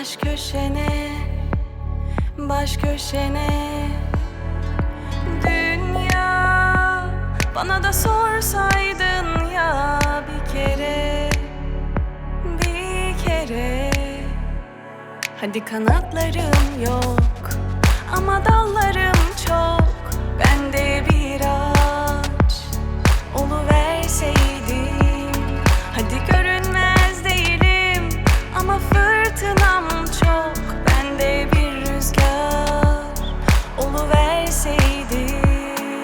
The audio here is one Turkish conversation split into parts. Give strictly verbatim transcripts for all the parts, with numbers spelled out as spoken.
baş köşene, baş köşene. Dünya, bana da sorsaydın ya bir kere, bir kere. Hadi kanatlarım yok ama dallarım çok. Ben de bir ağaç oluverseydim. Hadi görünmez değilim ama fırtınam çok. Ben de bir rüzgar oluverseydim.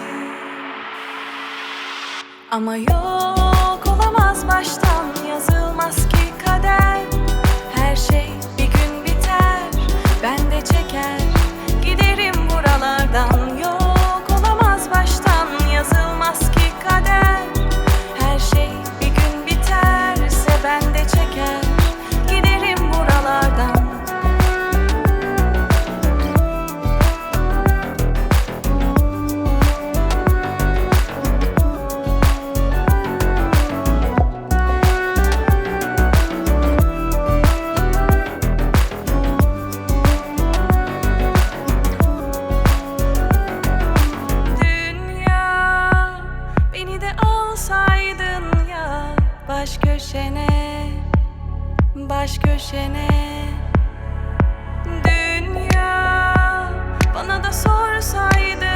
Ama yok olamaz, baştan yazılmaz ki kader. Her şey bir gün biter, ben de çeker giderim buralardan. Yok olamaz, baştan yazılmaz ki kader. Her şey bir gün biterse ben de çeker giderim buralardan. Alsaydın ya baş köşene, baş köşene. Dünya, bana da sorsaydın